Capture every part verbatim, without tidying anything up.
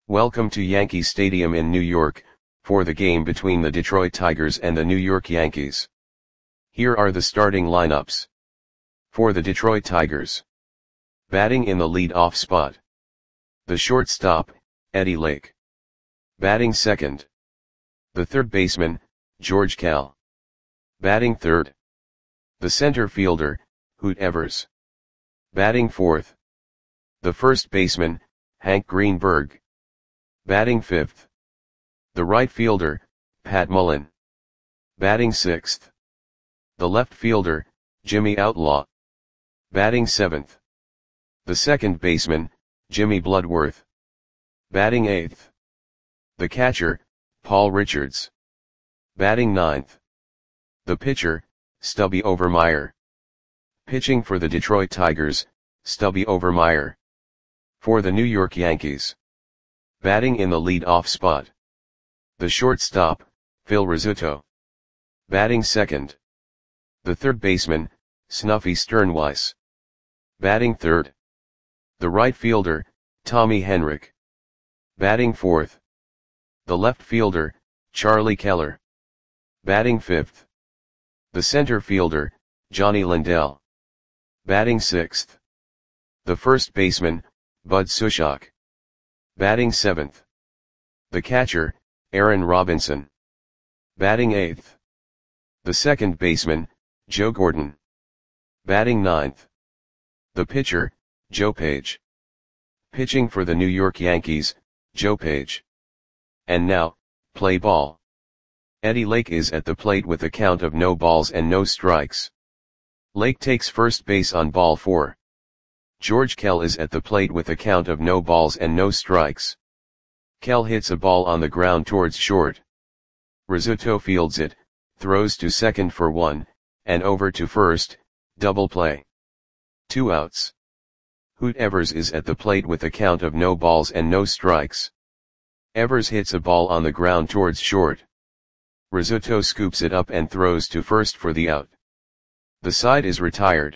Welcome to Yankee Stadium in New York, for the game between the Detroit Tigers and the New York Yankees. Here are the starting lineups. For the Detroit Tigers. Batting in the lead-off spot. The shortstop, Eddie Lake. Batting second. The third baseman, George Kell. Batting third. The center fielder, Hoot Evers. Batting fourth. The first baseman, Hank Greenberg. Batting fifth. The right fielder, Pat Mullen. Batting sixth. The left fielder, Jimmy Outlaw. Batting seventh. The second baseman, Jimmy Bloodworth. Batting eighth. The catcher, Paul Richards. Batting ninth. The pitcher, Stubby Overmyer. Pitching for the Detroit Tigers, Stubby Overmyer. For the New York Yankees. Batting in the lead-off spot. The shortstop, Phil Rizzuto. Batting second. The third baseman, Snuffy Sternweiss. Batting third. The right fielder, Tommy Henrich. Batting fourth. The left fielder, Charlie Keller. Batting fifth. The center fielder, Johnny Lindell. Batting sixth. The first baseman, Bud Sushok. Batting seventh. The catcher, Aaron Robinson. Batting eighth. The second baseman, Joe Gordon. Batting ninth. The pitcher, Joe Page. Pitching for the New York Yankees, Joe Page. And now, play ball. Eddie Lake is at the plate with a count of no balls and no strikes. Lake takes first base on ball four. George Kell is at the plate with a count of no balls and no strikes. Kell hits a ball on the ground towards short. Rizzuto fields it, throws to second for one, and over to first, double play. Two outs. Hoot Evers is at the plate with a count of no balls and no strikes. Evers hits a ball on the ground towards short. Rizzuto scoops it up and throws to first for the out. The side is retired.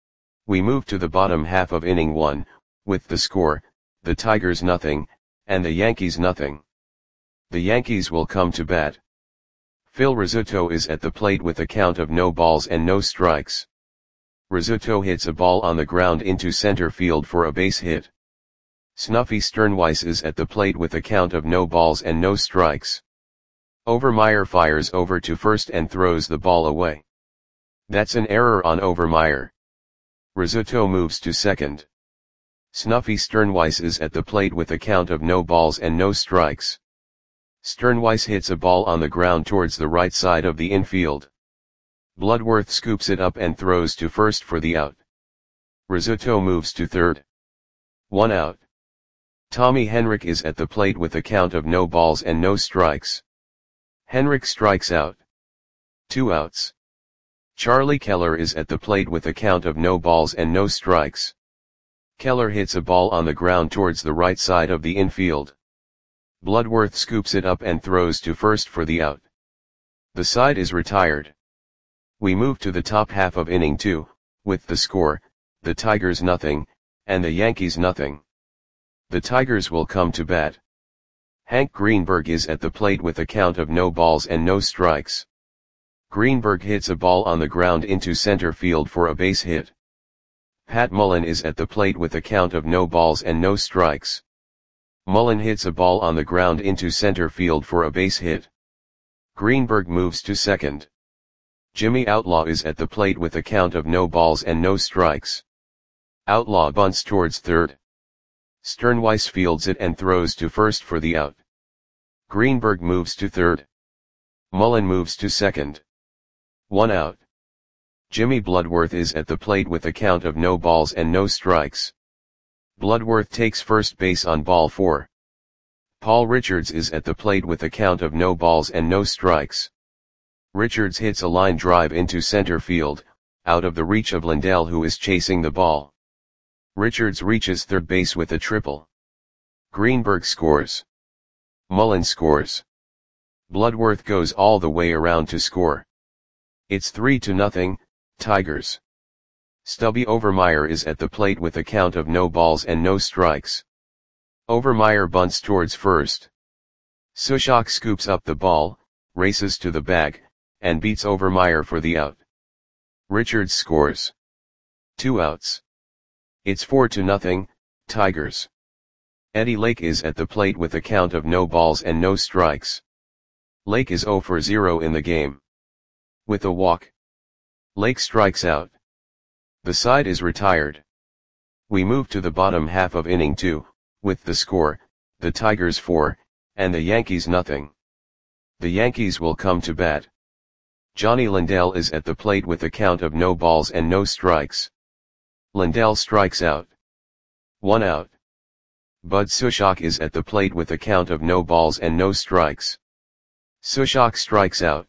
We move to the bottom half of inning one, with the score, the Tigers nothing, and the Yankees nothing. The Yankees will come to bat. Phil Rizzuto is at the plate with a count of no balls and no strikes. Rizzuto hits a ball on the ground into center field for a base hit. Snuffy Sternweiss is at the plate with a count of no balls and no strikes. Overmyer fires over to first and throws the ball away. That's an error on Overmyer. Rizzuto moves to second. Snuffy Sternweiss is at the plate with a count of no balls and no strikes. Sternweiss hits a ball on the ground towards the right side of the infield. Bloodworth scoops it up and throws to first for the out. Rizzuto moves to third. One out. Tommy Henrich is at the plate with a count of no balls and no strikes. Henrich strikes out. Two outs. Charlie Keller is at the plate with a count of no balls and no strikes. Keller hits a ball on the ground towards the right side of the infield. Bloodworth scoops it up and throws to first for the out. The side is retired. We move to the top half of inning two, with the score, the Tigers nothing, and the Yankees nothing. The Tigers will come to bat. Hank Greenberg is at the plate with a count of no balls and no strikes. Greenberg hits a ball on the ground into center field for a base hit. Pat Mullen is at the plate with a count of no balls and no strikes. Mullen hits a ball on the ground into center field for a base hit. Greenberg moves to second. Jimmy Outlaw is at the plate with a count of no balls and no strikes. Outlaw bunts towards third. Sternweiss fields it and throws to first for the out. Greenberg moves to third. Mullen moves to second. One out. Jimmy Bloodworth is at the plate with a count of no balls and no strikes. Bloodworth takes first base on ball four. Paul Richards is at the plate with a count of no balls and no strikes. Richards hits a line drive into center field, out of the reach of Lindell, who is chasing the ball. Richards reaches third base with a triple. Greenberg scores. Mullen scores. Bloodworth goes all the way around to score. It's three to nothing, Tigers. Stubby Overmyer is at the plate with a count of no balls and no strikes. Overmeyer bunts towards first. Sushok scoops up the ball, races to the bag, and beats Overmeyer for the out. Richards scores. Two outs. It's four to nothing, Tigers. Eddie Lake is at the plate with a count of no balls and no strikes. Lake is zero for zero in the game. With a walk, Lake strikes out. The side is retired. We move to the bottom half of inning two, with the score, the Tigers four, and the Yankees nothing. The Yankees will come to bat. Johnny Lindell is at the plate with a count of no balls and no strikes. Lindell strikes out. One out. Bud Sushok is at the plate with a count of no balls and no strikes. Sushok strikes out.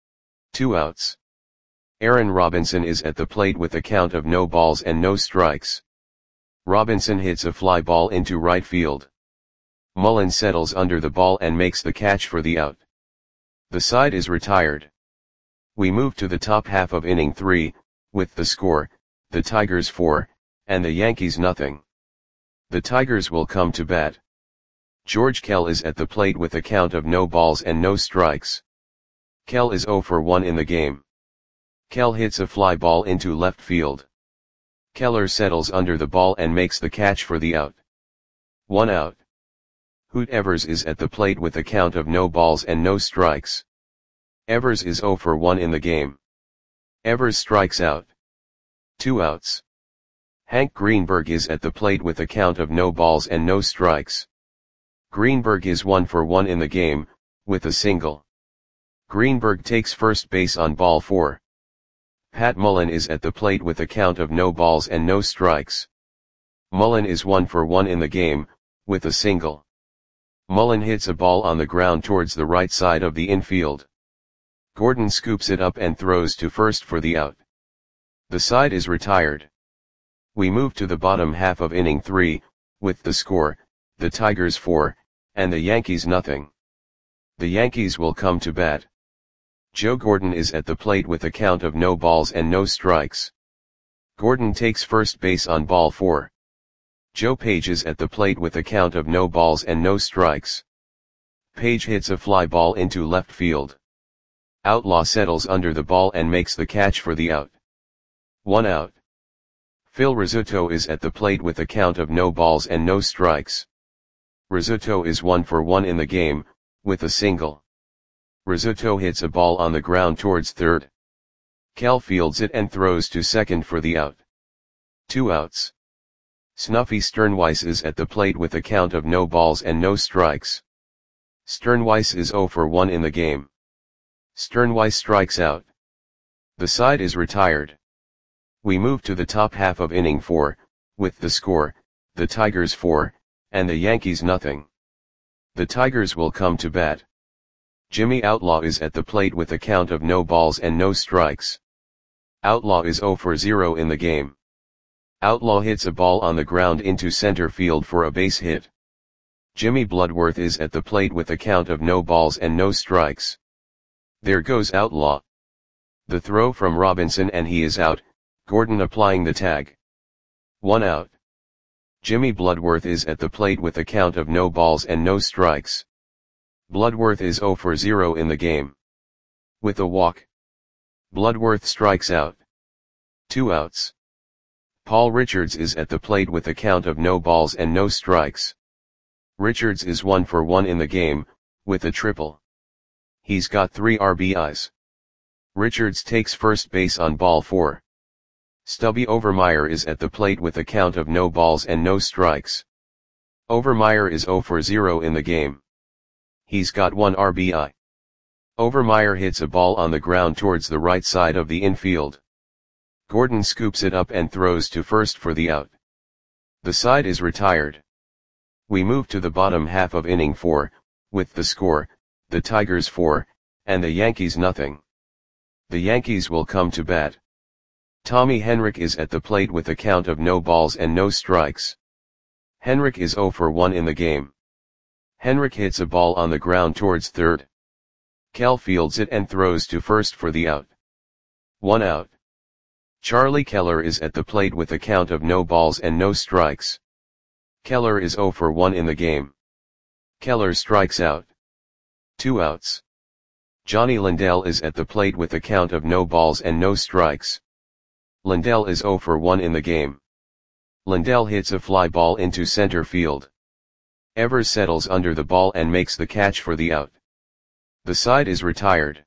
Two outs. Aaron Robinson is at the plate with a count of no balls and no strikes. Robinson hits a fly ball into right field. Mullen settles under the ball and makes the catch for the out. The side is retired. We move to the top half of inning three, with the score, the Tigers four, and the Yankees nothing. The Tigers will come to bat. George Kell is at the plate with a count of no balls and no strikes. Kell is zero for one in the game. Kell hits a fly ball into left field. Keller settles under the ball and makes the catch for the out. One out. Hoot Evers is at the plate with a count of no balls and no strikes. Evers is zero for one in the game. Evers strikes out. Two outs. Hank Greenberg is at the plate with a count of no balls and no strikes. Greenberg is one for one in the game, with a single. Greenberg takes first base on ball four. Pat Mullen is at the plate with a count of no balls and no strikes. Mullen is one for one in the game, with a single. Mullen hits a ball on the ground towards the right side of the infield. Gordon scoops it up and throws to first for the out. The side is retired. We move to the bottom half of inning three, with the score, the Tigers four, and the Yankees nothing. The Yankees will come to bat. Joe Gordon is at the plate with a count of no balls and no strikes. Gordon takes first base on ball four. Joe Page is at the plate with a count of no balls and no strikes. Page hits a fly ball into left field. Outlaw settles under the ball and makes the catch for the out. One out. Phil Rizzuto is at the plate with a count of no balls and no strikes. Rizzuto is one for one in the game, with a single. Rizzuto hits a ball on the ground towards third. Cal fields it and throws to second for the out. Two outs. Snuffy Sternweiss is at the plate with a count of no balls and no strikes. Sternweiss is zero for one in the game. Sternweiss strikes out. The side is retired. We move to the top half of inning four, with the score, the Tigers four, and the Yankees nothing. The Tigers will come to bat. Jimmy Outlaw is at the plate with a count of no balls and no strikes. Outlaw is zero for zero in the game. Outlaw hits a ball on the ground into center field for a base hit. Jimmy Bloodworth is at the plate with a count of no balls and no strikes. There goes Outlaw. The throw from Robinson and he is out, Gordon applying the tag. One out. Jimmy Bloodworth is at the plate with a count of no balls and no strikes. Bloodworth is zero for zero in the game. With a walk, Bloodworth strikes out. Two outs. Paul Richards is at the plate with a count of no balls and no strikes. Richards is one for one in the game, with a triple. He's got three R B Is. Richards takes first base on ball four. Stubby Overmeyer is at the plate with a count of no balls and no strikes. Overmeyer is zero for zero in the game. He's got one R B I. Overmeyer hits a ball on the ground towards the right side of the infield. Gordon scoops it up and throws to first for the out. The side is retired. We move to the bottom half of inning four, with the score, the Tigers four, and the Yankees nothing. The Yankees will come to bat. Tommy Henrich is at the plate with a count of no balls and no strikes. Henrich is zero for one in the game. Henrich hits a ball on the ground towards third. Cal fields it and throws to first for the out. One out. Charlie Keller is at the plate with a count of no balls and no strikes. Keller is zero for one in the game. Keller strikes out. Two outs. Johnny Lindell is at the plate with a count of no balls and no strikes. Lindell is zero for one in the game. Lindell hits a fly ball into center field. Evers settles under the ball and makes the catch for the out. The side is retired.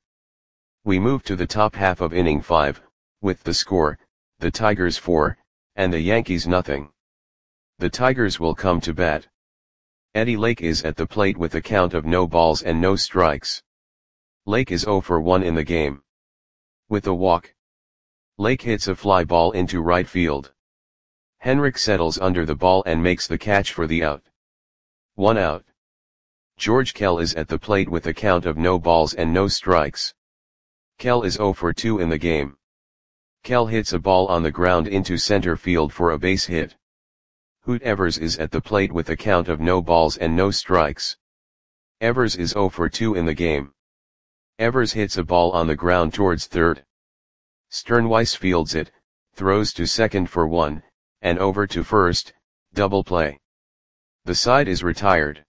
We move to the top half of inning five, with the score, the Tigers four, and the Yankees nothing. The Tigers will come to bat. Eddie Lake is at the plate with a count of no balls and no strikes. Lake is zero for one in the game. With a walk, Lake hits a fly ball into right field. Henrik settles under the ball and makes the catch for the out. One out. George Kell is at the plate with a count of no balls and no strikes. Kell is zero for two in the game. Kell hits a ball on the ground into center field for a base hit. Hoot Evers is at the plate with a count of no balls and no strikes. Evers is zero for two in the game. Evers hits a ball on the ground towards third. Sternweiss fields it, throws to second for one, and over to first, double play. The side is retired.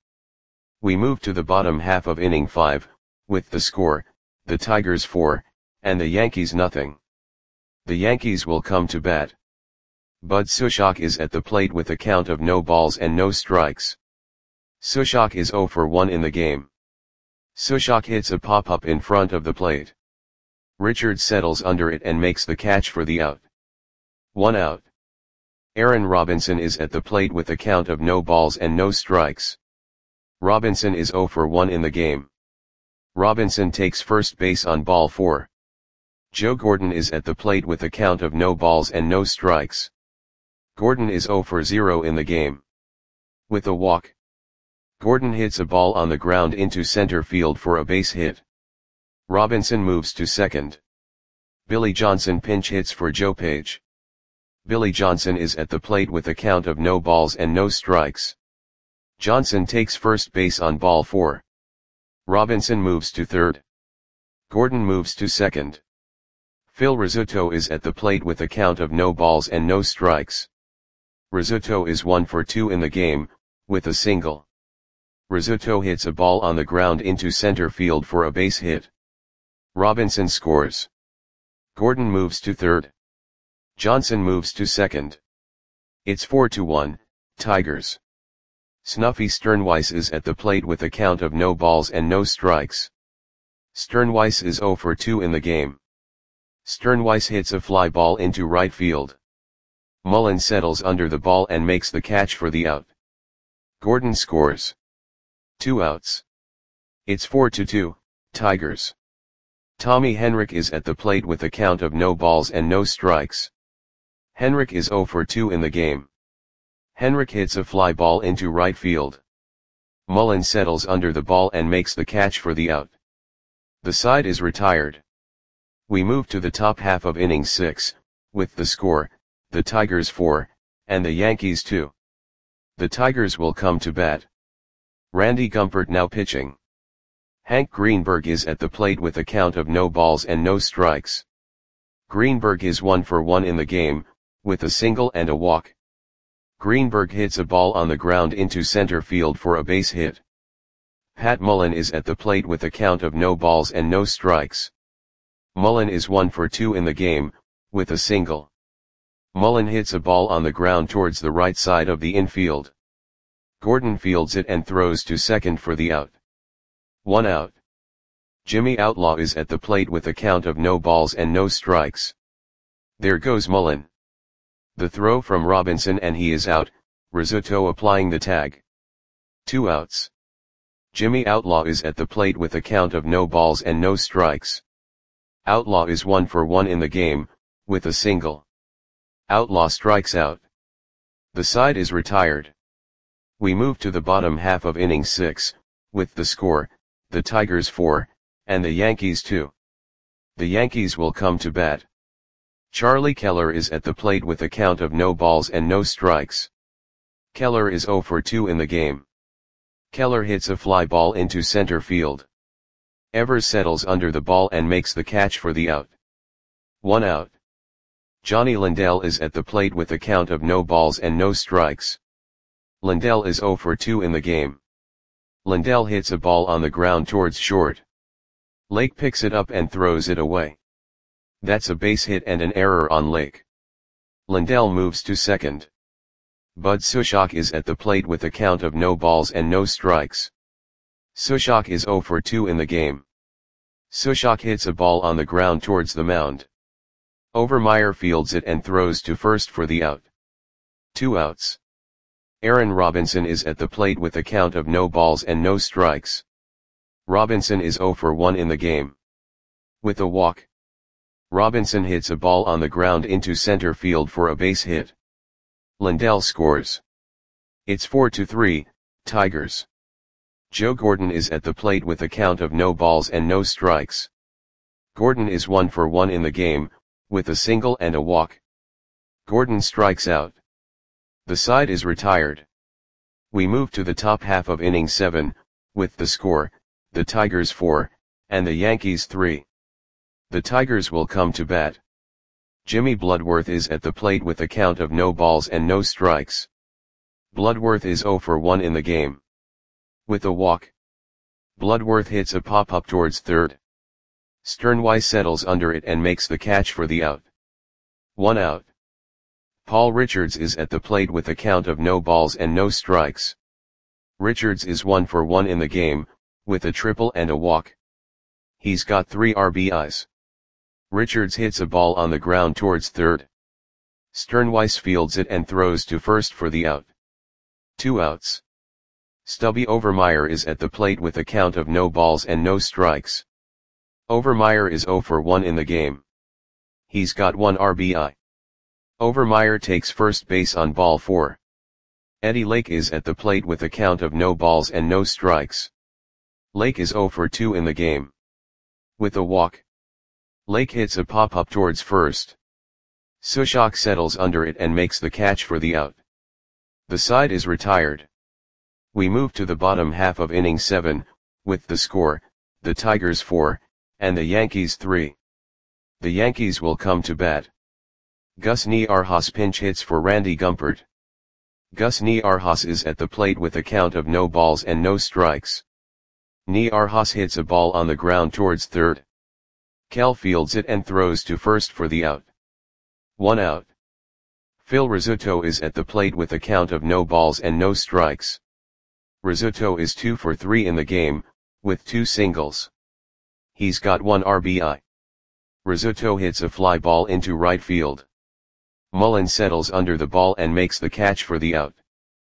We move to the bottom half of inning five, with the score, the Tigers four, and the Yankees nothing. The Yankees will come to bat. Bud Sushok is at the plate with a count of no balls and no strikes. Sushok is zero for one in the game. Sushok hits a pop-up in front of the plate. Richards settles under it and makes the catch for the out. One out. Aaron Robinson is at the plate with a count of no balls and no strikes. Robinson is zero for one in the game. Robinson takes first base on ball four. Joe Gordon is at the plate with a count of no balls and no strikes. Gordon is zero for zero in the game. With a walk, Gordon hits a ball on the ground into center field for a base hit. Robinson moves to second. Billy Johnson pinch hits for Joe Page. Billy Johnson is at the plate with a count of no balls and no strikes. Johnson takes first base on ball four. Robinson moves to third. Gordon moves to second. Phil Rizzuto is at the plate with a count of no balls and no strikes. Rizzuto is one for two in the game, with a single. Rizzuto hits a ball on the ground into center field for a base hit. Robinson scores. Gordon moves to third. Johnson moves to second. It's four to one, Tigers. Snuffy Sternweiss is at the plate with a count of no balls and no strikes. Sternweiss is zero for two in the game. Sternweiss hits a fly ball into right field. Mullen settles under the ball and makes the catch for the out. Gordon scores. Two outs. It's four to two, Tigers. Tommy Henrik is at the plate with a count of no balls and no strikes. Henrik is zero for two in the game. Henrik hits a fly ball into right field. Mullen settles under the ball and makes the catch for the out. The side is retired. We move to the top half of inning six, with the score, the Tigers four, and the Yankees two. The Tigers will come to bat. Randy Gumpert now pitching. Hank Greenberg is at the plate with a count of no balls and no strikes. Greenberg is one for one in the game, with a single and a walk. Greenberg hits a ball on the ground into center field for a base hit. Pat Mullen is at the plate with a count of no balls and no strikes. Mullen is one for two in the game, with a single. Mullen hits a ball on the ground towards the right side of the infield. Gordon fields it and throws to second for the out. One out. Jimmy Outlaw is at the plate with a count of no balls and no strikes. There goes Mullen. The throw from Robinson and he is out, Rizzuto applying the tag. Two outs. Jimmy Outlaw is at the plate with a count of no balls and no strikes. Outlaw is one for one in the game, with a single. Outlaw strikes out. The side is retired. We move to the bottom half of inning six, with the score, the Tigers four, and the Yankees two. The Yankees will come to bat. Charlie Keller is at the plate with a count of no balls and no strikes. Keller is zero for two in the game. Keller hits a fly ball into center field. Evers settles under the ball and makes the catch for the out. One out. Johnny Lindell is at the plate with a count of no balls and no strikes. Lindell is zero for two in the game. Lindell hits a ball on the ground towards short. Lake picks it up and throws it away. That's a base hit and an error on Lake. Lindell moves to second. Bud Sushok is at the plate with a count of no balls and no strikes. Sushok is zero for two in the game. Sushok hits a ball on the ground towards the mound. Overmeyer fields it and throws to first for the out. Two outs. Aaron Robinson is at the plate with a count of no balls and no strikes. Robinson is zero for one in the game. With a walk. Robinson hits a ball on the ground into center field for a base hit. Lindell scores. It's four to three, Tigers. Joe Gordon is at the plate with a count of no balls and no strikes. Gordon is one for one in the game, with a single and a walk. Gordon strikes out. The side is retired. We move to the top half of inning seven, with the score, the Tigers four, and the Yankees three. The Tigers will come to bat. Jimmy Bloodworth is at the plate with a count of no balls and no strikes. Bloodworth is zero for one in the game. With a walk. Bloodworth hits a pop-up towards third. Sternweiss settles under it and makes the catch for the out. One out. Paul Richards is at the plate with a count of no balls and no strikes. Richards is one for one in the game, with a triple and a walk. He's got three R B Is. Richards hits a ball on the ground towards third. Sternweiss fields it and throws to first for the out. Two outs. Stubby Overmeyer is at the plate with a count of no balls and no strikes. Overmeyer is zero for one in the game. He's got one R B I. Overmeyer takes first base on ball four. Eddie Lake is at the plate with a count of no balls and no strikes. Lake is zero for two in the game. With a walk. Lake hits a pop-up towards first. Sushok settles under it and makes the catch for the out. The side is retired. We move to the bottom half of inning seven, with the score, the Tigers four, and the Yankees three. The Yankees will come to bat. Gus Niarhas pinch hits for Randy Gumpert. Gus Niarhas is at the plate with a count of no balls and no strikes. Niarhas hits a ball on the ground towards third. Kell fields it and throws to first for the out. One out. Phil Rizzuto is at the plate with a count of no balls and no strikes. Rizzuto is two for three in the game, with two singles. He's got one R B I. Rizzuto hits a fly ball into right field. Mullen settles under the ball and makes the catch for the out.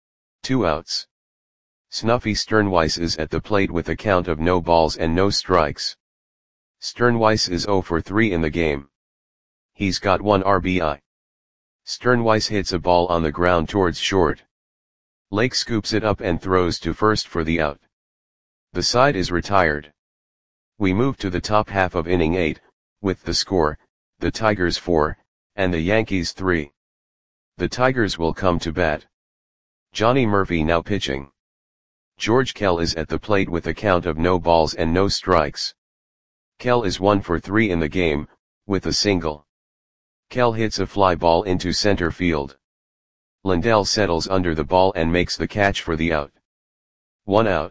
Two outs. Snuffy Sternweiss is at the plate with a count of no balls and no strikes. Sternweiss is zero for three in the game. He's got one R B I. Sternweiss hits a ball on the ground towards short. Lake scoops it up and throws to first for the out. The side is retired. We move to the top half of inning eight, with the score, the Tigers four, and the Yankees three. The Tigers will come to bat. Johnny Murphy now pitching. George Kell is at the plate with a count of no balls and no strikes. Kell is one for three in the game, with a single. Kell hits a fly ball into center field. Lindell settles under the ball and makes the catch for the out. One out.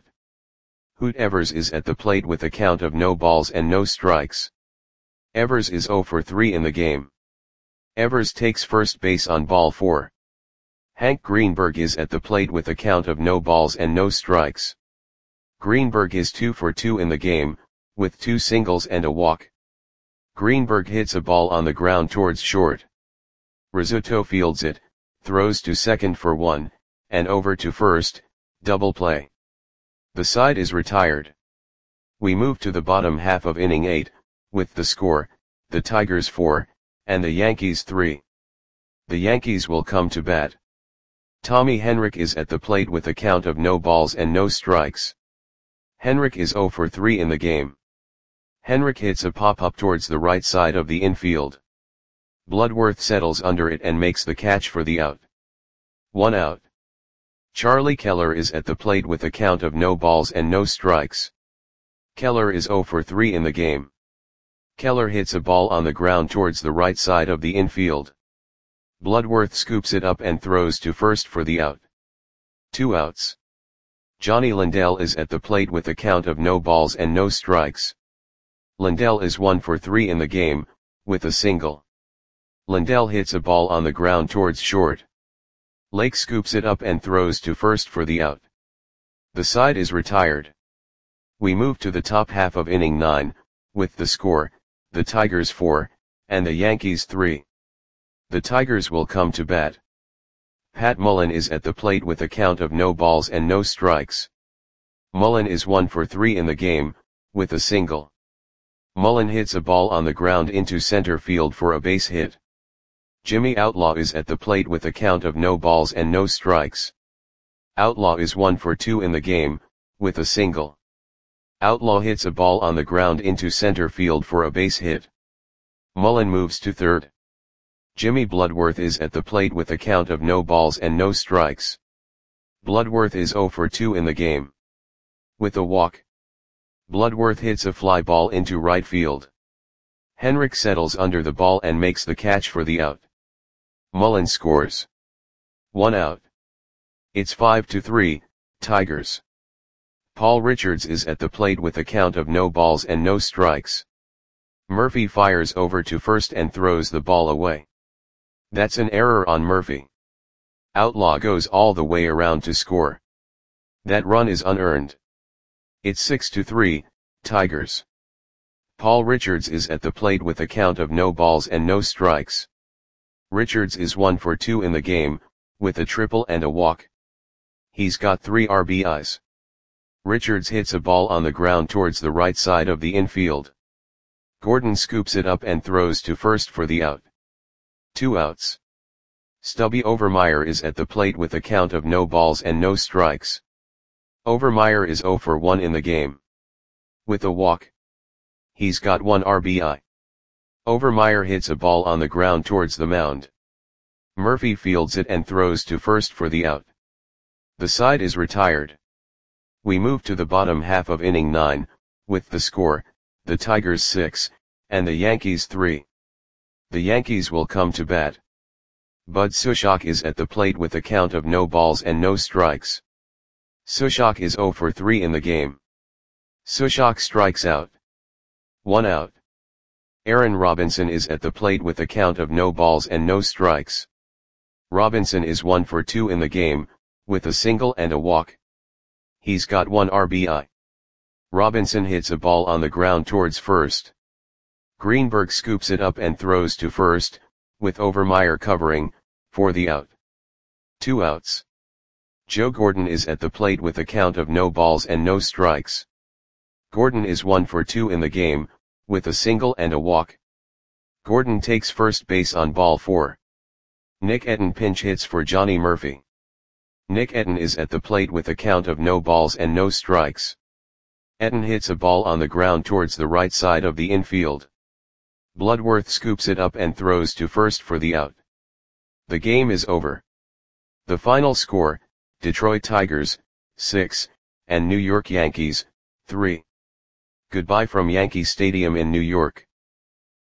Hoot Evers is at the plate with a count of no balls and no strikes. Evers is zero for three in the game. Evers takes first base on ball four. Hank Greenberg is at the plate with a count of no balls and no strikes. Greenberg is two for two in the game, with two singles and a walk. Greenberg hits a ball on the ground towards short. Rizzuto fields it, throws to second for one, and over to first, double play. The side is retired. We move to the bottom half of inning eight, with the score, the Tigers four, and the Yankees three. The Yankees will come to bat. Tommy Henrich is at the plate with a count of no balls and no strikes. Henrich is zero for three in the game. Henrich hits a pop-up towards the right side of the infield. Bloodworth settles under it and makes the catch for the out. One out. Charlie Keller is at the plate with a count of no balls and no strikes. Keller is zero for three in the game. Keller hits a ball on the ground towards the right side of the infield. Bloodworth scoops it up and throws to first for the out. Two outs. Johnny Lindell is at the plate with a count of no balls and no strikes. Lindell is one for three in the game, with a single. Lindell hits a ball on the ground towards short. Lake scoops it up and throws to first for the out. The side is retired. We move to the top half of inning nine, with the score, the Tigers four, and the Yankees three. The Tigers will come to bat. Pat Mullen is at the plate with a count of no balls and no strikes. Mullen is one for three in the game, with a single. Mullen hits a ball on the ground into center field for a base hit. Jimmy Outlaw is at the plate with a count of no balls and no strikes. Outlaw is one for two in the game, with a single. Outlaw hits a ball on the ground into center field for a base hit. Mullen moves to third. Jimmy Bloodworth is at the plate with a count of no balls and no strikes. Bloodworth is zero for two in the game. With a walk. Bloodworth hits a fly ball into right field. Henrik settles under the ball and makes the catch for the out. Mullen scores. One out. It's five to three, Tigers. Paul Richards is at the plate with a count of no balls and no strikes. Murphy fires over to first and throws the ball away. That's an error on Murphy. Outlaw goes all the way around to score. That run is unearned. It's six to three, Tigers. Paul Richards is at the plate with a count of no balls and no strikes. Richards is one for two in the game, with a triple and a walk. He's got three R B Is. Richards hits a ball on the ground towards the right side of the infield. Gordon scoops it up and throws to first for the out. Two outs. Stubby Overmeyer is at the plate with a count of no balls and no strikes. Overmeyer is zero for one in the game. With a walk. He's got one R B I. Overmeyer hits a ball on the ground towards the mound. Murphy fields it and throws to first for the out. The side is retired. We move to the bottom half of inning nine, with the score, the Tigers six, and the Yankees three. The Yankees will come to bat. Bud Sushok is at the plate with a count of no balls and no strikes. Sushok is zero for three in the game. Sushok strikes out. One out. Aaron Robinson is at the plate with a count of no balls and no strikes. Robinson is one for two in the game, with a single and a walk. He's got one R B I. Robinson hits a ball on the ground towards first. Greenberg scoops it up and throws to first, with Overmeyer covering, for the out. Two outs. Joe Gordon is at the plate with a count of no balls and no strikes. Gordon is one for two in the game, with a single and a walk. Gordon takes first base on ball four. Nick Etten pinch hits for Johnny Murphy. Nick Etten is at the plate with a count of no balls and no strikes. Etten hits a ball on the ground towards the right side of the infield. Bloodworth scoops it up and throws to first for the out. The game is over. The final score, Detroit Tigers, six, and New York Yankees, three. Goodbye from Yankee Stadium in New York.